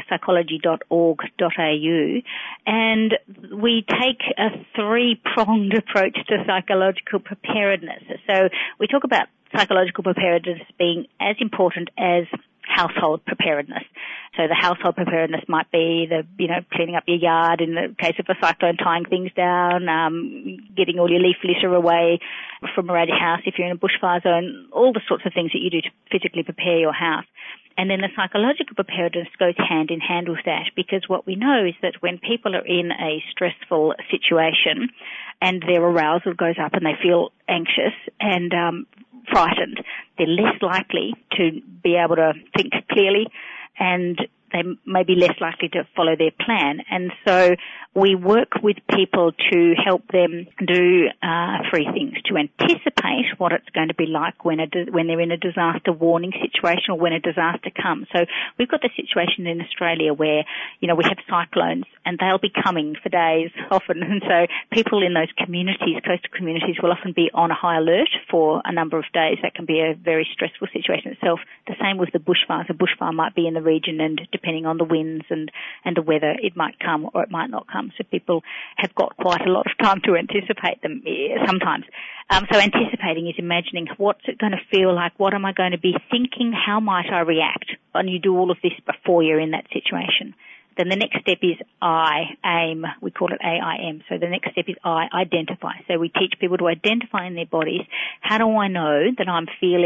psychology.org.au, and we take a three-pronged approach to psychological preparedness. So we talk about psychological preparedness being as important as household preparedness. So the household preparedness might be cleaning up your yard in the case of a cyclone, tying things down, getting all your leaf litter away from around your house if you're in a bushfire zone, all the sorts of things that you do to physically prepare your house. And then the psychological preparedness goes hand in hand with that, because what we know is that when people are in a stressful situation and their arousal goes up and they feel anxious and frightened, they're less likely to be able to think clearly, and they may be less likely to follow their plan. And so we work with people to help them do three things: to anticipate what it's going to be like when they're in a disaster warning situation or when a disaster comes. So we've got the situation in Australia where, we have cyclones and they'll be coming for days often. And so people in those communities, coastal communities, will often be on a high alert for a number of days. That can be a very stressful situation itself. The same with the bushfires. A bushfire might be in the region, and depending on the winds and the weather, it might come or it might not come. So people have got quite a lot of time to anticipate them sometimes. So anticipating is imagining what's it going to feel like, what am I going to be thinking, how might I react? And you do all of this before you're in that situation. Then the next step is aim. We call it AIM. So the next step is identify. So we teach people to identify in their bodies, how do I know that I'm feeling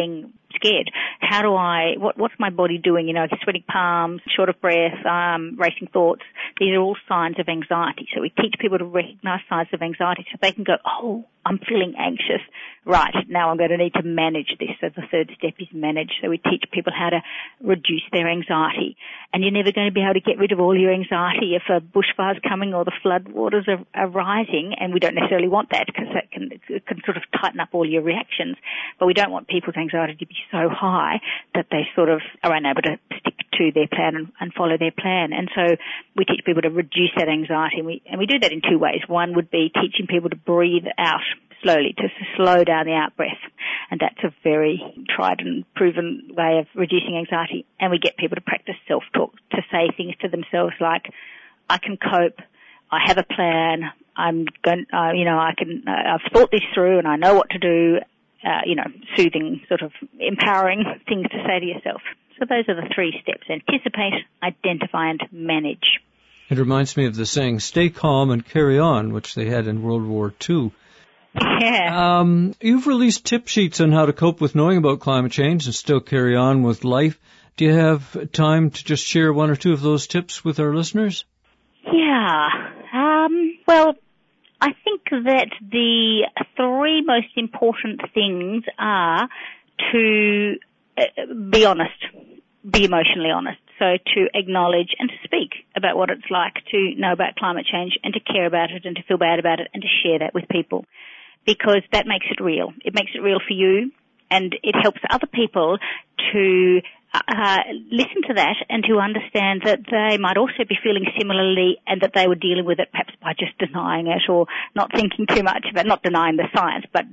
scared. What's my body doing? You know, sweating palms, short of breath, racing thoughts. These are all signs of anxiety. So we teach people to recognize signs of anxiety so they can go, oh, I'm feeling anxious. Right, now I'm going to need to manage this. So the third step is manage. So we teach people how to reduce their anxiety. And you're never going to be able to get rid of all your anxiety if a bushfire's coming or the flood waters are rising, and we don't necessarily want that because it can sort of tighten up all your reactions. But we don't want people's anxiety to be so high that they sort of are unable to stick to their plan and follow their plan. And so we teach people to reduce that anxiety, and we do that in two ways. One would be teaching people to breathe out slowly, to slow down the out-breath. And that's a very tried and proven way of reducing anxiety. And we get people to practice self-talk, to say things to themselves like, I can cope, I have a plan, I've thought this through and I know what to do, soothing, sort of empowering things to say to yourself. So those are the three steps: anticipate, identify, and manage. It reminds me of the saying, stay calm and carry on, which they had in World War II. Yeah. You've released tip sheets on how to cope with knowing about climate change and still carry on with life. Do you have time to just share one or two of those tips with our listeners? Yeah. Well, I think that the three most important things are to be honest, be emotionally honest. So to acknowledge and to speak about what it's like to know about climate change and to care about it and to feel bad about it and to share that with people, because that makes it real. It makes it real for you, and it helps other people to listen to that and to understand that they might also be feeling similarly and that they were dealing with it perhaps by just denying it or not thinking too much about, not denying the science, but,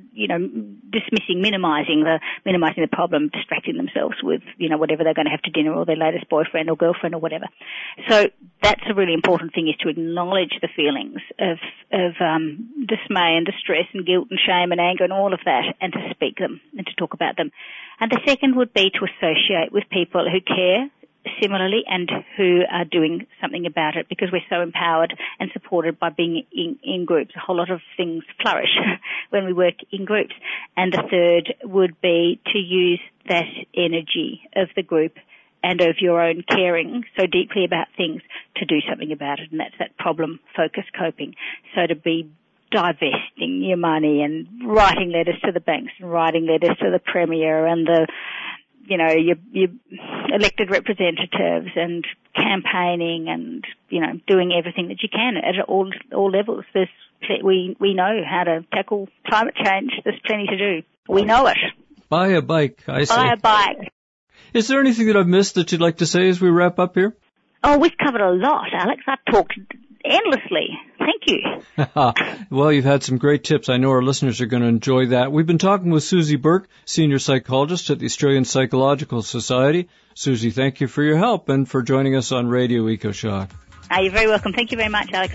minimizing the problem, distracting themselves with, whatever they're going to have to dinner or their latest boyfriend or girlfriend or whatever. So that's a really important thing, is to acknowledge the feelings of dismay and distress and guilt and shame and anger and all of that, and to speak them and to talk about them. And the second would be to associate with people who care similarly and who are doing something about it, because we're so empowered and supported by being in groups. A whole lot of things flourish when we work in groups. And the third would be to use that energy of the group and of your own caring so deeply about things to do something about it, and that's that problem-focused coping. So to be divesting your money and writing letters to the banks and writing letters to the Premier and your elected representatives and campaigning and, doing everything that you can at all levels. We know how to tackle climate change. There's plenty to do. We know it. Buy a bike, I say. Buy a bike. Is there anything that I've missed that you'd like to say as we wrap up here? Oh, we've covered a lot, Alex. I've talked endlessly. Thank you. Well, you've had some great tips. I know our listeners are going to enjoy that. We've been talking with Susie Burke, Senior Psychologist at the Australian Psychological Society. Susie, thank you for your help and for joining us on Radio EcoShock. You're very welcome. Thank you very much, Alex.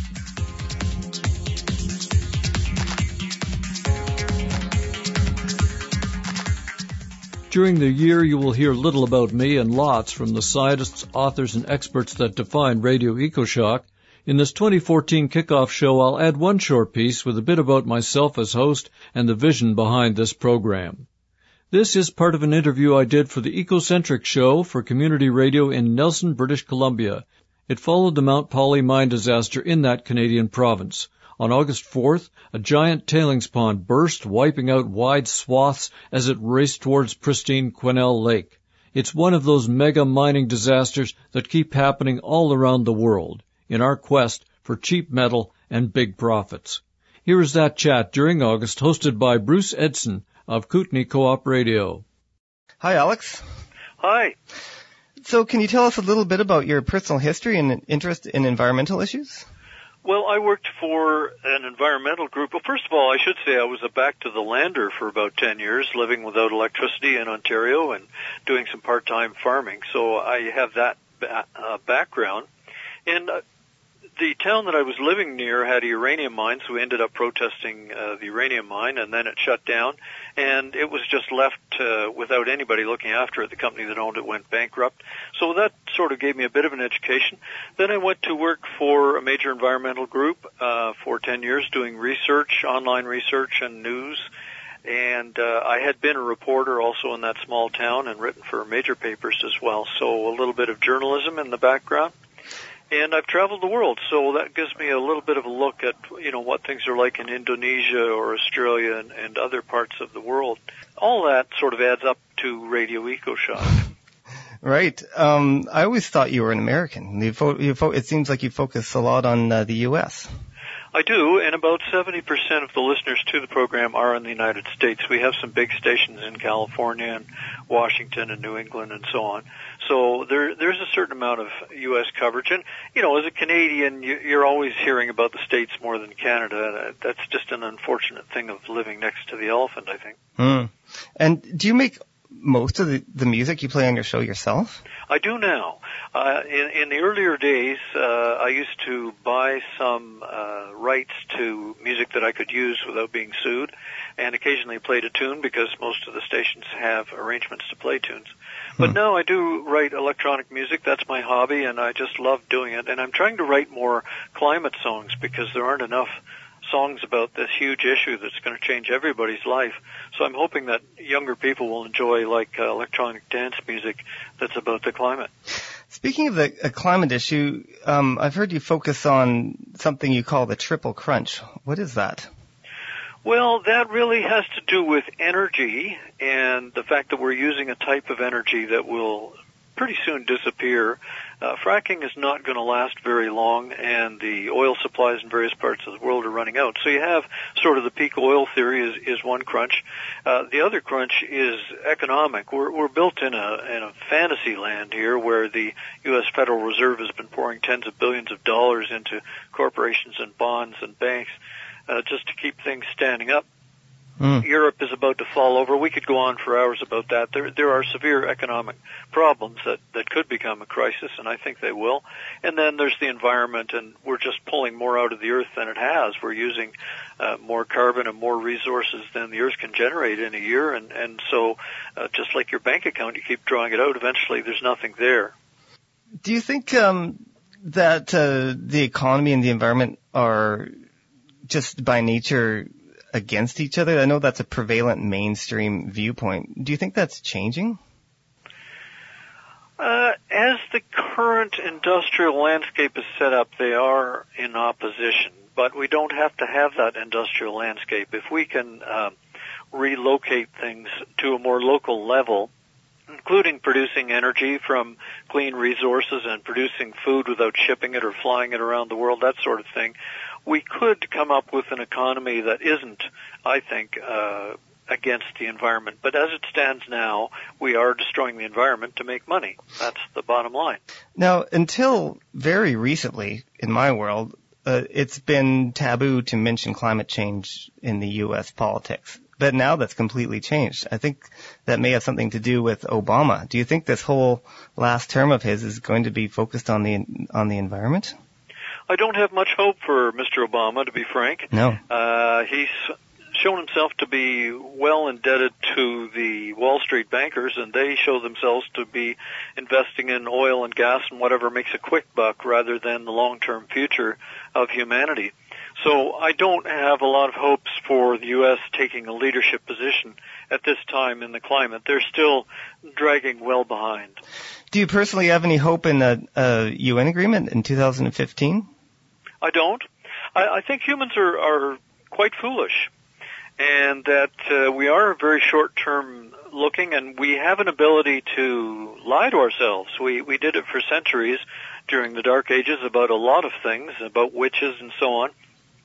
During the year, you will hear little about me and lots from the scientists, authors, and experts that define Radio EcoShock. In this 2014 kickoff show, I'll add one short piece with a bit about myself as host and the vision behind this program. This is part of an interview I did for the Ecocentric Show for community radio in Nelson, British Columbia. It followed the Mount Polly mine disaster in that Canadian province. On August 4th, a giant tailings pond burst, wiping out wide swaths as it raced towards pristine Quesnel Lake. It's one of those mega mining disasters that keep happening all around the world in our quest for cheap metal and big profits. Here is that chat during August, hosted by Bruce Edson of Kootenay Co-op Radio. Hi, Alex. Hi. So can you tell us a little bit about your personal history and interest in environmental issues? Well, I worked for an environmental group. Well, first of all, I should say I was a back-to-the-lander for about 10 years, living without electricity in Ontario and doing some part-time farming. So I have that background. And the town that I was living near had a uranium mine, so we ended up protesting the uranium mine, and then it shut down, and it was just left without anybody looking after it. The company that owned it went bankrupt. So that sort of gave me a bit of an education. Then I went to work for a major environmental group for 10 years doing research, online research and news. And I had been a reporter also in that small town and written for major papers as well, so a little bit of journalism in the background. And I've traveled the world, so that gives me a little bit of a look at, what things are like in Indonesia or Australia and other parts of the world. All that sort of adds up to Radio EcoShock. Right. I always thought you were an American. It seems like you focus a lot on the U.S. I do, and about 70% of the listeners to the program are in the United States. We have some big stations in California and Washington and New England and so on. So there's a certain amount of U.S. coverage. And, as a Canadian, you're always hearing about the States more than Canada. That's just an unfortunate thing of living next to the elephant, I think. Mm. And do you make most of the music you play on your show yourself? I do now. In the earlier days, I used to buy some rights to music that I could use without being sued, and occasionally played a tune because most of the stations have arrangements to play tunes. But now I do write electronic music. That's my hobby, and I just love doing it. And I'm trying to write more climate songs because there aren't enough songs about this huge issue that's going to change everybody's life. So I'm hoping that younger people will enjoy electronic dance music that's about the climate. Speaking of a climate issue, I've heard you focus on something you call the triple crunch. What is that? Well, that really has to do with energy and the fact that we're using a type of energy that will pretty soon disappear. Fracking is not going to last very long, and the oil supplies in various parts of the world are running out. So you have sort of the peak oil theory is one crunch. The other crunch is economic. We're built in a fantasy land here where the U.S. Federal Reserve has been pouring tens of billions of dollars into corporations and bonds and banks just to keep things standing up. Europe is about to fall over. We could go on for hours about that. There are severe economic problems that could become a crisis, and I think they will. And then there's the environment, and we're just pulling more out of the earth than it has. We're using more carbon and more resources than the earth can generate in a year, and so just like your bank account, you keep drawing it out. Eventually, there's nothing there. Do you think that the economy and the environment are just by nature against each other? I know that's a prevalent mainstream viewpoint. Do you think that's changing? As the current industrial landscape is set up, they are in opposition, but we don't have to have that industrial landscape. If we can relocate things to a more local level, including producing energy from clean resources and producing food without shipping it or flying it around the world, that sort of thing, we could come up with an economy that isn't, I think, against the environment. But as it stands now, we are destroying the environment to make money. That's the bottom line. Now, until very recently, in my world, it's been taboo to mention climate change in the U.S. politics. But now that's completely changed. I think that may have something to do with Obama. Do you think this whole last term of his is going to be focused on the environment? I don't have much hope for Mr. Obama, to be frank. No. He's shown himself to be well indebted to the Wall Street bankers, and they show themselves to be investing in oil and gas and whatever makes a quick buck rather than the long-term future of humanity. So I don't have a lot of hopes for the U.S. taking a leadership position at this time in the climate. They're still dragging well behind. Do you personally have any hope in a UN agreement in 2015? I don't. I think humans are quite foolish, and that we are very short-term looking, and we have an ability to lie to ourselves. We did it for centuries during the Dark Ages about a lot of things, about witches and so on.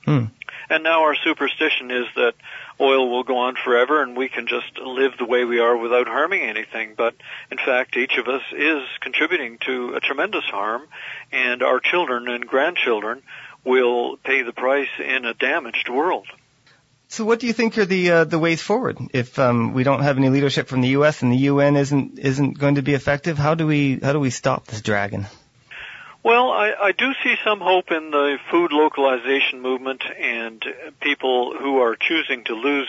And now our superstition is that oil will go on forever and we can just live the way we are without harming anything. But in fact, each of us is contributing to a tremendous harm, and our children and grandchildren will pay the price in a damaged world. So what do you think are the ways forward? If we don't have any leadership from the U.S. and the UN isn't going to be effective, how do we stop this dragon? Well, I do see some hope in the food localization movement and people who are choosing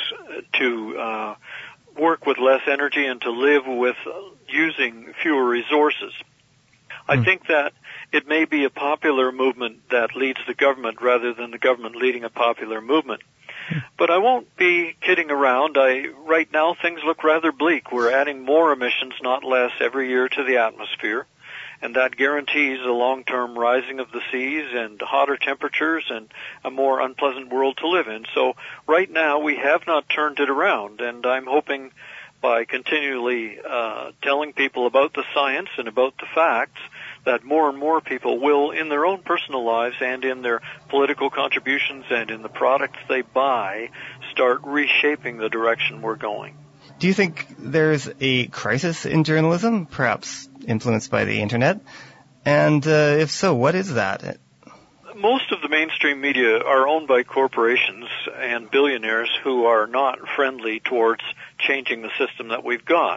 to work with less energy and to live with using fewer resources. I think that it may be a popular movement that leads the government rather than the government leading a popular movement. But I won't be kidding around. Right now things look rather bleak. We're adding more emissions, not less, every year to the atmosphere. And that guarantees a long-term rising of the seas and hotter temperatures and a more unpleasant world to live in. So right now we have not turned it around, and I'm hoping by continually telling people about the science and about the facts that more and more people will, in their own personal lives and in their political contributions and in the products they buy, start reshaping the direction we're going. Do you think there's a crisis in journalism, perhaps influenced by the internet? And if so, what is that? Most of the mainstream media are owned by corporations and billionaires who are not friendly towards changing the system that we've got.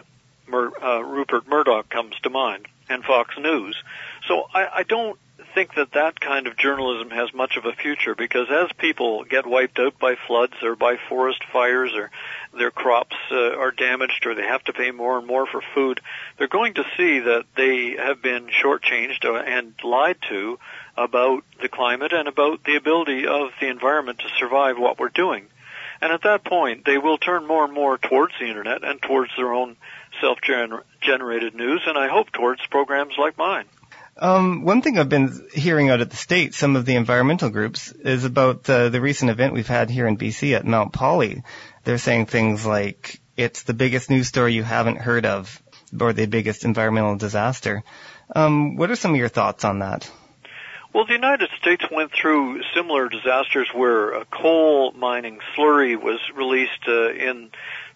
Rupert Murdoch comes to mind, and Fox News. So I don't think that kind of journalism has much of a future, because as people get wiped out by floods or by forest fires, or their crops are damaged, or they have to pay more and more for food, they're going to see that they have been shortchanged and lied to about the climate and about the ability of the environment to survive what we're doing. And at that point, they will turn more and more towards the internet and towards their own self-generated news, and I hope towards programs like mine. One thing I've been hearing out at the States, some of the environmental groups, is about the recent event we've had here in BC at Mount Polley. They're saying things like, it's the biggest news story you haven't heard of, or the biggest environmental disaster. What are some of your thoughts on that? Well, the United States went through similar disasters where a coal mining slurry was released in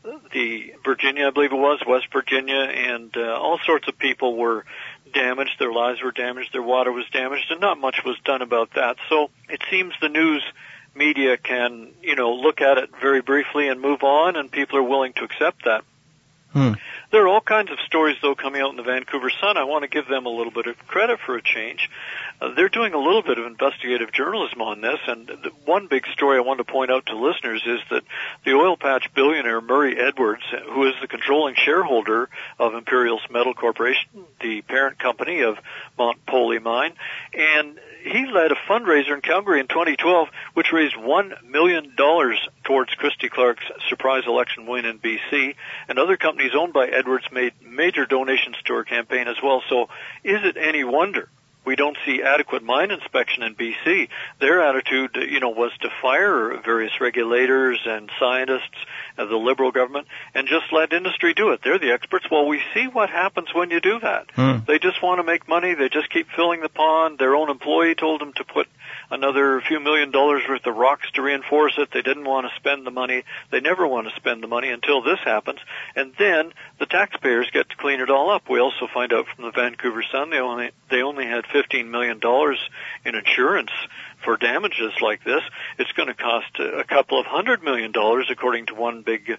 the Virginia, I believe it was, West Virginia, and all sorts of people were damaged, their lives were damaged, their water was damaged, and not much was done about that. So it seems the news media can, look at it very briefly and move on, and people are willing to accept that. There are all kinds of stories, though, coming out in the Vancouver Sun. I want to give them a little bit of credit for a change. They're doing a little bit of investigative journalism on this, and the one big story I want to point out to listeners is that the oil patch billionaire Murray Edwards, who is the controlling shareholder of Imperial Metal Corporation, the parent company of Mount Polley Mine, and he led a fundraiser in Calgary in 2012 which raised $1 million towards Christy Clark's surprise election win in BC, and other companies owned by Edwards made major donations to her campaign as well. So is it any wonder we don't see adequate mine inspection in BC? Their attitude, was to fire various regulators and scientists of the Liberal government and just let industry do it. They're the experts. Well, we see what happens when you do that. They just want to make money. They just keep filling the pond. Their own employee told them to put another few $1 million worth of rocks to reinforce it. They didn't want to spend the money. They never want to spend the money until this happens. And then the taxpayers get to clean it all up. We also find out from the Vancouver Sun they only had $15 million in insurance for damages like this. It's going to cost a couple of $100 million, according to one big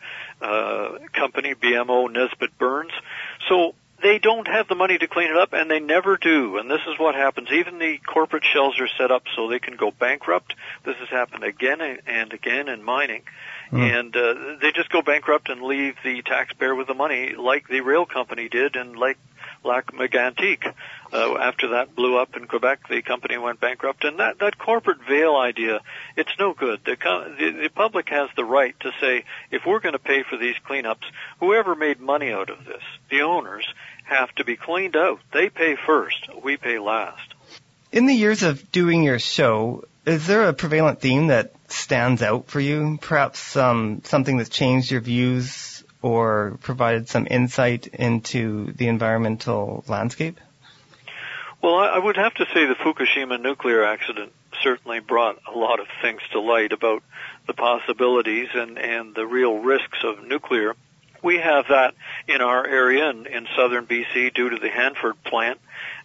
company, BMO Nesbitt Burns. So they don't have the money to clean it up, and they never do. And this is what happens. Even the corporate shells are set up so they can go bankrupt. This has happened again and again in mining. And they just go bankrupt and leave the taxpayer with the money, like the rail company did and like Lac Mégantic. After that blew up in Quebec, the company went bankrupt. And that corporate veil idea, it's no good. The public has the right to say, if we're going to pay for these cleanups, whoever made money out of this, the owners, have to be cleaned out. They pay first. We pay last. In the years of doing your show, is there a prevalent theme that stands out for you? Perhaps something that's changed your views or provided some insight into the environmental landscape? Well, I would have to say the Fukushima nuclear accident certainly brought a lot of things to light about the possibilities and the real risks of nuclear. We have that in our area in southern BC due to the Hanford plant,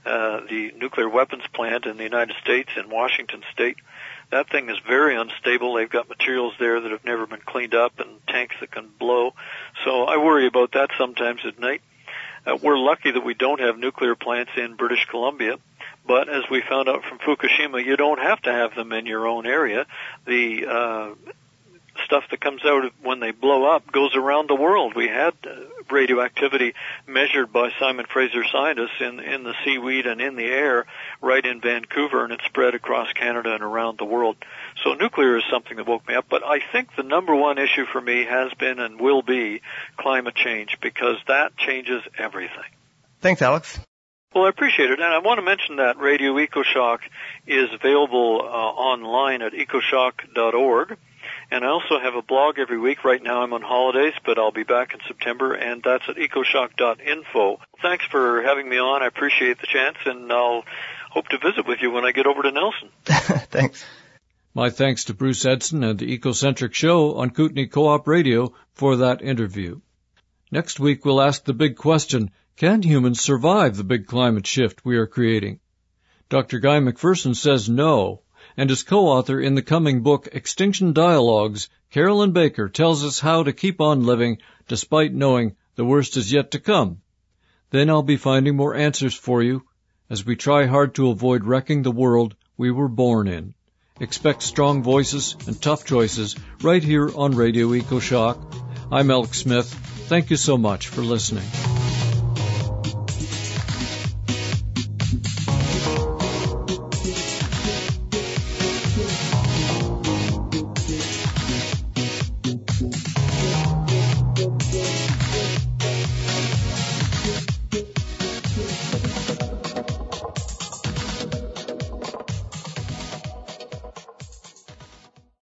the nuclear weapons plant in the United States in Washington State. That thing is very unstable. They've got materials there that have never been cleaned up and tanks that can blow. So I worry about that sometimes at night. We're lucky that we don't have nuclear plants in British Columbia, but as we found out from Fukushima, you don't have to have them in your own area. The stuff that comes out when they blow up goes around the world. We had radioactivity measured by Simon Fraser scientists in the seaweed and in the air right in Vancouver, and it spread across Canada and around the world. So nuclear is something that woke me up, but I think the number one issue for me has been and will be climate change, because that changes everything. Thanks, Alex. Well, I appreciate it, and I want to mention that Radio EcoShock is available online at ecoshock.org, and I also have a blog every week. Right now I'm on holidays, but I'll be back in September, and that's at ecoshock.info. Thanks for having me on. I appreciate the chance, and I'll hope to visit with you when I get over to Nelson. Thanks. My thanks to Bruce Edson and the Ecocentric Show on Kootenai Co-op Radio for that interview. Next week we'll ask the big question, can humans survive the big climate shift we are creating? Dr. Guy McPherson says no, and as co-author in the coming book Extinction Dialogues, Carolyn Baker tells us how to keep on living despite knowing the worst is yet to come. Then I'll be finding more answers for you as we try hard to avoid wrecking the world we were born in. Expect strong voices and tough choices right here on Radio EcoShock. I'm Alex Smith. Thank you so much for listening.